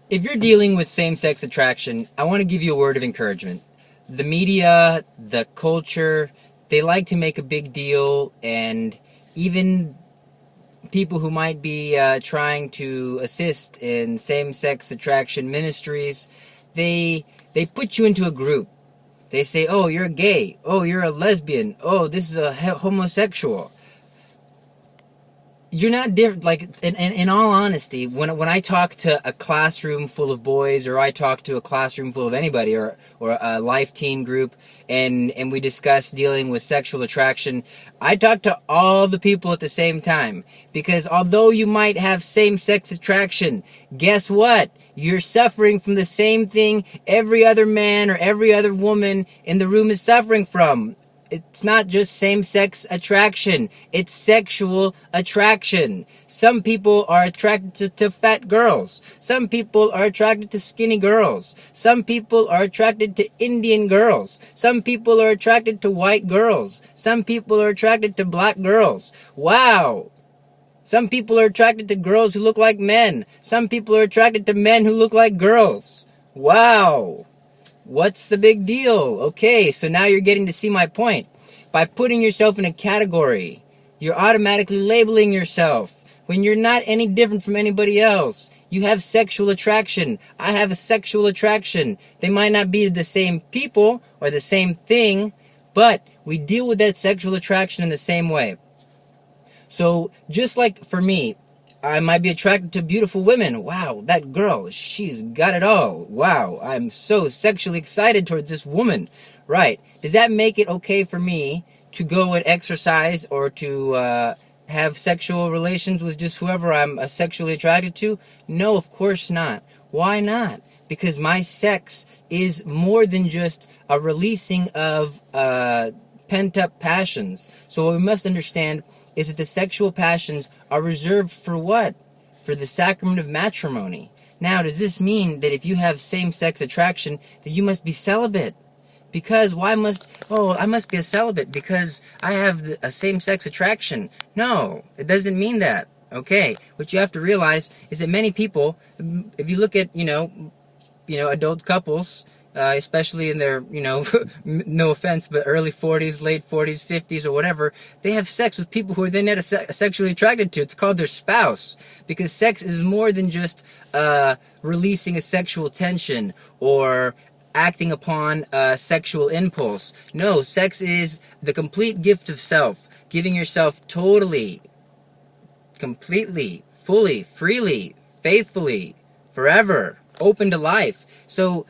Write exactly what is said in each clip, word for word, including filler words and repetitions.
If you're dealing with same-sex attraction, I want to give you a word of encouragement. The media, the culture, they like to make a big deal, and even people who might be uh, trying to assist in same-sex attraction ministries, they they put you into a group. They say, oh, you're gay. Oh, you're a lesbian. Oh, this is a homosexual. You're not different. Like, in, in, in all honesty, when when I talk to a classroom full of boys, or I talk to a classroom full of anybody, or or a life teen group, and and we discuss dealing with sexual attraction, I talk to all the people at the same time. Because although you might have same-sex attraction, guess what? You're suffering from the same thing every other man or every other woman in the room is suffering from. It's not just same-sex attraction. It's sexual attraction. Some people are attracted to, to fat girls. Some people are attracted to skinny girls. Some people are attracted to Indian girls. Some people are attracted to white girls. Some people are attracted to black girls. Wow! Some people are attracted to girls who look like men. Some people are attracted to men who look like girls. Wow! What's the big deal? Okay, so now you're getting to see my point. By putting yourself in a category, you're automatically labeling yourself when you're not any different from anybody else. You have sexual attraction. I have a sexual attraction. They might not be the same people or the same thing, but we deal with that sexual attraction in the same way. So just like for me, I might be attracted to beautiful women. Wow, that girl, she's got it all. Wow, I'm so sexually excited towards this woman. Right. Does that make it okay for me to go and exercise or to uh, have sexual relations with just whoever I'm uh, sexually attracted to? No, of course not. Why not? Because my sex is more than just a releasing of uh, pent-up passions. So what we must understand is that the sexual passions are reserved for what? For the sacrament of matrimony. Now, does this mean that if you have same-sex attraction, that you must be celibate? Because why must, oh, I must be a celibate because I have the, a same-sex attraction. No, it doesn't mean that. Okay, what you have to realize is that many people, if you look at, you know, you know, adult couples, Uh, especially in their, you know, no offense, but early forties, late forties, fifties, or whatever, they have sex with people who are they not se- sexually attracted to. It's called their spouse. Because sex is more than just uh, releasing a sexual tension or acting upon a sexual impulse. No, sex is the complete gift of self. Giving yourself totally, completely, fully, freely, faithfully, forever, open to life. So,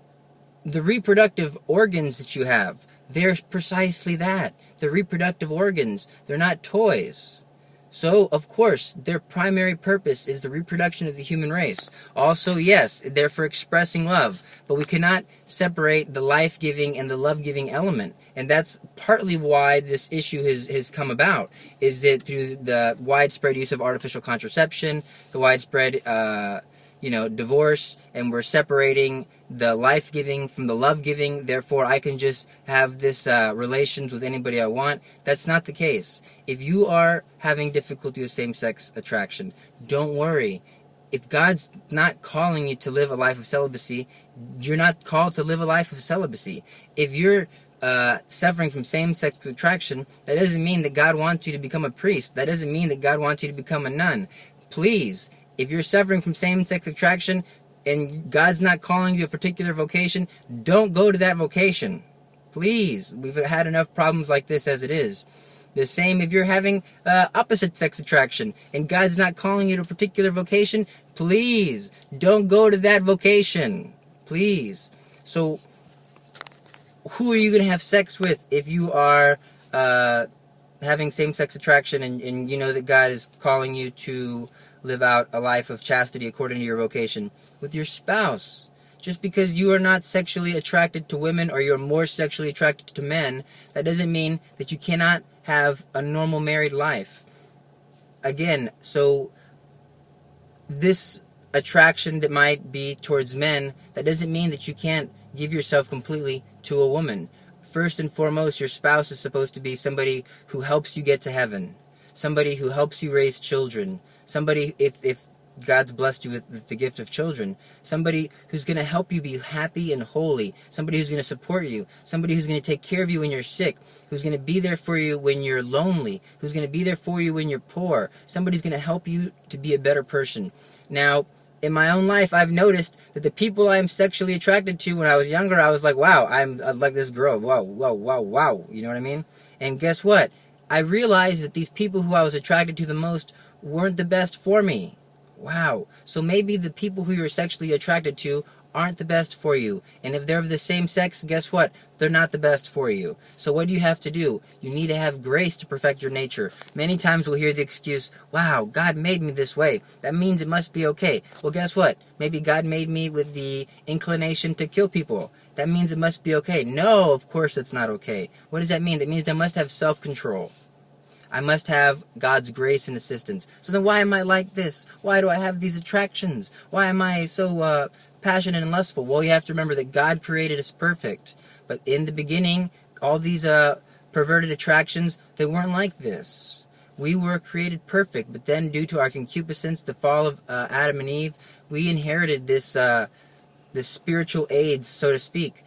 the reproductive organs that you have, they're precisely that. They're reproductive organs. They're not toys. So, of course, their primary purpose is the reproduction of the human race. Also, yes, they're for expressing love. But we cannot separate the life-giving and the love-giving element. And that's partly why this issue has, has come about, is that through the widespread use of artificial contraception, the widespread, uh, you know, divorce, and we're separating the life-giving from the love-giving, therefore I can just have this uh, relations with anybody I want. That's not the case. If you are having difficulty with same-sex attraction, don't worry. If God's not calling you to live a life of celibacy, you're not called to live a life of celibacy. If you're uh, suffering from same-sex attraction, that doesn't mean that God wants you to become a priest. That doesn't mean that God wants you to become a nun. Please, if you're suffering from same-sex attraction, and God's not calling you a particular vocation, don't go to that vocation. Please. We've had enough problems like this as it is. The same if you're having uh, opposite sex attraction and God's not calling you to a particular vocation, please don't go to that vocation. Please. So, who are you going to have sex with if you are uh, having same-sex attraction and, and you know that God is calling you to live out a life of chastity according to your vocation? With your spouse. Just because you are not sexually attracted to women or you're more sexually attracted to men, that doesn't mean that you cannot have a normal married life. Again, so this attraction that might be towards men, that doesn't mean that you can't give yourself completely to a woman. First and foremost, your spouse is supposed to be somebody who helps you get to heaven. Somebody who helps you raise children. Somebody, if if God's blessed you with the gift of children. Somebody who's going to help you be happy and holy. Somebody who's going to support you. Somebody who's going to take care of you when you're sick. Who's going to be there for you when you're lonely. Who's going to be there for you when you're poor. Somebody's going to help you to be a better person. Now, in my own life, I've noticed that the people I'm sexually attracted to when I was younger, I was like, wow, I'm like this girl. Wow, wow, wow, wow. You know what I mean? And guess what? I realized that these people who I was attracted to the most weren't the best for me. Wow. So maybe the people who you're sexually attracted to aren't the best for you. And if they're of the same sex, guess what? They're not the best for you. So what do you have to do? You need to have grace to perfect your nature. Many times we'll hear the excuse, wow, God made me this way. That means it must be okay. Well, guess what? Maybe God made me with the inclination to kill people. That means it must be okay. No, of course it's not okay. What does that mean? That means I must have self-control. I must have God's grace and assistance. So then why am I like this? Why do I have these attractions? Why am I so uh, passionate and lustful? Well, you have to remember that God created us perfect. But in the beginning, all these uh, perverted attractions, they weren't like this. We were created perfect, but then due to our concupiscence, the fall of uh, Adam and Eve, we inherited this, uh, this spiritual AIDS, so to speak.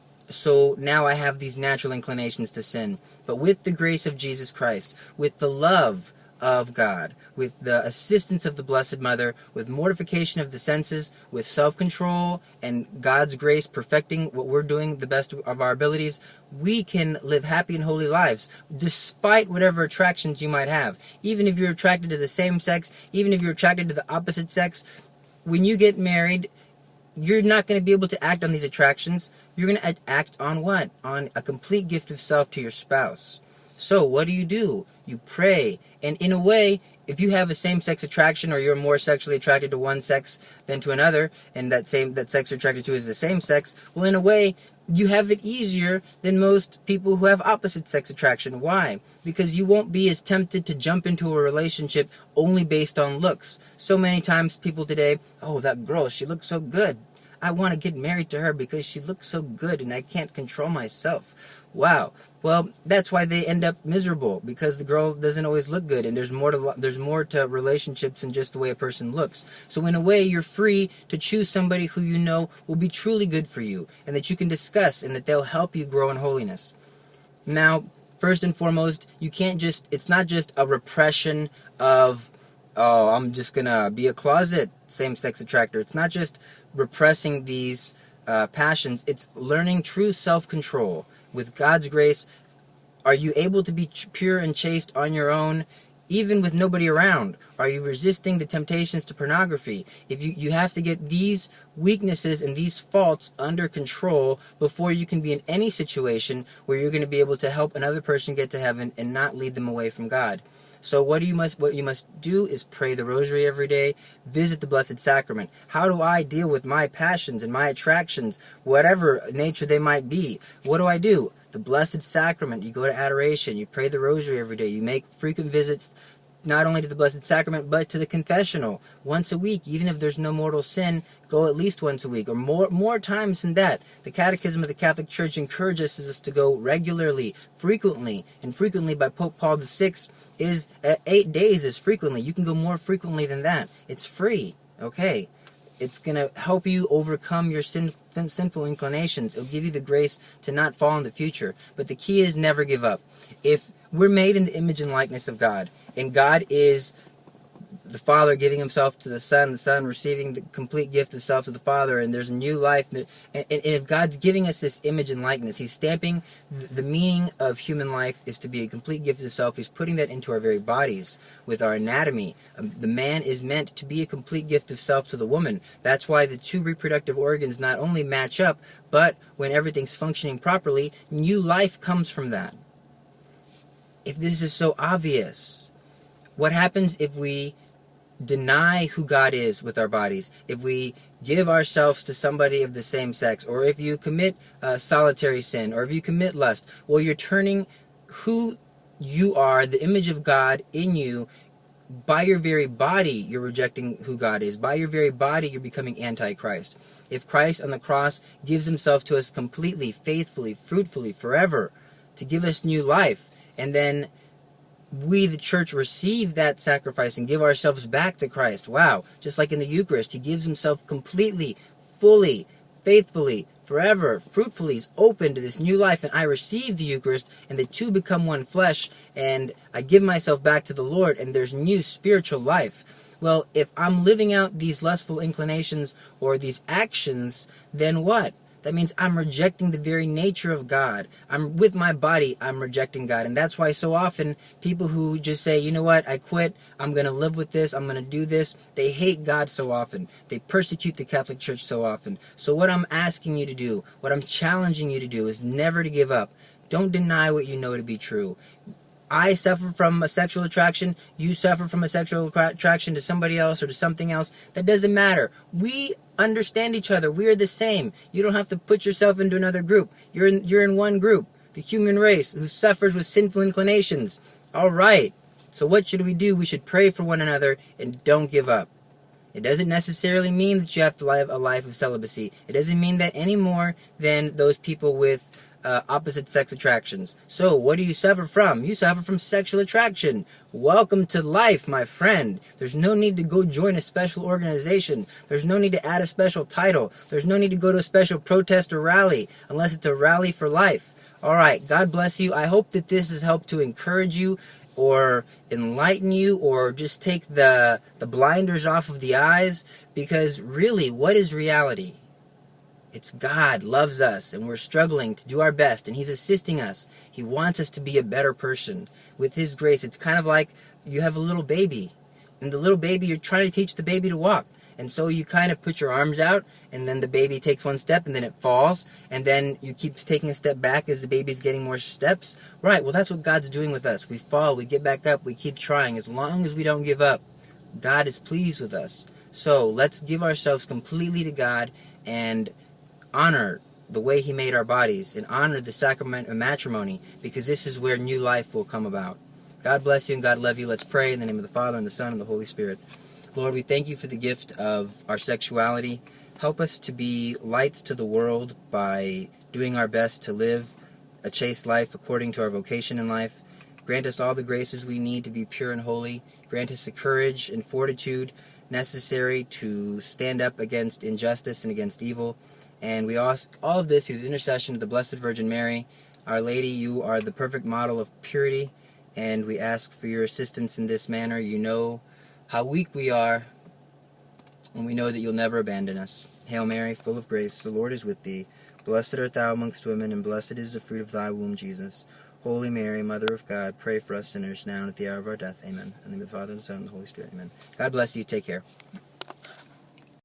So now I have these natural inclinations to sin. But with the grace of Jesus Christ, with the love of God, with the assistance of the Blessed Mother, with mortification of the senses, with self-control, and God's grace perfecting what we're doing the best of our abilities, we can live happy and holy lives, despite whatever attractions you might have. Even if you're attracted to the same sex, even if you're attracted to the opposite sex, when you get married, you're not going to be able to act on these attractions. You're going to act on what? On a complete gift of self to your spouse. So what do you do? You pray. And in a way, if you have a same-sex attraction, or you're more sexually attracted to one sex than to another, and that same that sex you're attracted to is the same sex, well, in a way, you have it easier than most people who have opposite sex attraction. Why? Because you won't be as tempted to jump into a relationship only based on looks. So many times people today, oh, that girl, she looks so good. I want to get married to her because she looks so good and I can't control myself. Wow. Well, that's why they end up miserable, because the girl doesn't always look good, and there's more to there's more to relationships than just the way a person looks. So in a way, you're free to choose somebody who you know will be truly good for you, and that you can discuss, and that they'll help you grow in holiness. Now, first and foremost, you can't just, it's not just a repression of, oh, I'm just gonna be a closet same-sex attractor. It's not just repressing these uh, passions, it's learning true self-control. With God's grace, are you able to be pure and chaste on your own, even with nobody around? Are you resisting the temptations to pornography? If you, you have to get these weaknesses and these faults under control before you can be in any situation where you're going to be able to help another person get to heaven and not lead them away from God. So what do you must what you must do is pray the rosary every day, visit the Blessed Sacrament. How do I deal with my passions and my attractions, whatever nature they might be? What do I do? The Blessed Sacrament, you go to adoration, you pray the rosary every day, you make frequent visits not only to the Blessed Sacrament, but to the confessional once a week. Even if there's no mortal sin, go at least once a week, or more more times than that. The Catechism of the Catholic Church encourages us to go regularly, frequently, and frequently by Pope Paul the Sixth is uh, eight days is frequently. You can go more frequently than that. It's free, okay? It's going to help you overcome your sin, sinful inclinations. It'll give you the grace to not fall in the future. But the key is never give up. If we're made in the image and likeness of God, and God is the Father giving himself to the Son, the Son receiving the complete gift of self to the Father, and there's a new life. And, and, and if God's giving us this image and likeness, he's stamping the, the meaning of human life is to be a complete gift of self. He's putting that into our very bodies with our anatomy. Um, the man is meant to be a complete gift of self to the woman. That's why the two reproductive organs not only match up, but when everything's functioning properly, new life comes from that. If this is so obvious, what happens if we deny who God is with our bodies? If we give ourselves to somebody of the same sex, or if you commit uh, solitary sin, or if you commit lust, well, you're turning who you are, the image of God in you, by your very body, you're rejecting who God is. By your very body, you're becoming Antichrist. If Christ on the cross gives himself to us completely, faithfully, fruitfully, forever, to give us new life, and then we, the church, receive that sacrifice and give ourselves back to Christ. Wow. Just like in the Eucharist, he gives himself completely, fully, faithfully, forever, fruitfully. He's open to this new life, and I receive the Eucharist, and the two become one flesh, and I give myself back to the Lord, and there's new spiritual life. Well, if I'm living out these lustful inclinations or these actions, then what? That means I'm rejecting the very nature of God. I'm with my body, I'm rejecting God. And that's why so often people who just say, you know what, I quit, I'm going to live with this, I'm going to do this, they hate God so often. They persecute the Catholic Church so often. So what I'm asking you to do, what I'm challenging you to do is never to give up. Don't deny what you know to be true. I suffer from a sexual attraction, you suffer from a sexual attraction to somebody else or to something else. That doesn't matter. We understand each other. We are the same. You don't have to put yourself into another group. You're in, you're in one group, the human race, who suffers with sinful inclinations. All right. So what should we do? We should pray for one another and don't give up. It doesn't necessarily mean that you have to live a life of celibacy. It doesn't mean that any more than those people with Uh, opposite sex attractions. So, what do you suffer from? You suffer from sexual attraction. Welcome to life, my friend. There's no need to go join a special organization. There's no need to add a special title. There's no need to go to a special protest or rally, unless it's a rally for life. Alright, God bless you. I hope that this has helped to encourage you, or enlighten you, or just take the, the blinders off of the eyes, because really, what is reality? It's God loves us, and we're struggling to do our best, and he's assisting us. He wants us to be a better person. With his grace, it's kind of like you have a little baby, and the little baby, you're trying to teach the baby to walk. And so you kind of put your arms out, and then the baby takes one step, and then it falls, and then you keep taking a step back as the baby's getting more steps. Right, well, that's what God's doing with us. We fall, we get back up, we keep trying. As long as we don't give up, God is pleased with us. So let's give ourselves completely to God, and honor the way he made our bodies, and honor the sacrament of matrimony, because this is where new life will come about. God bless you and God love you. Let's pray in the name of the Father, and the Son, and the Holy Spirit. Lord, we thank you for the gift of our sexuality. Help us to be lights to the world by doing our best to live a chaste life according to our vocation in life. Grant us all the graces we need to be pure and holy. Grant us the courage and fortitude necessary to stand up against injustice and against evil. And we ask all of this through the intercession of the Blessed Virgin Mary. Our Lady, you are the perfect model of purity, and we ask for your assistance in this manner. You know how weak we are, and we know that you'll never abandon us. Hail Mary, full of grace, the Lord is with thee. Blessed art thou amongst women, and blessed is the fruit of thy womb, Jesus. Holy Mary, Mother of God, pray for us sinners now and at the hour of our death. Amen. In the name of the Father, and the Son, and the Holy Spirit. Amen. God bless you. Take care.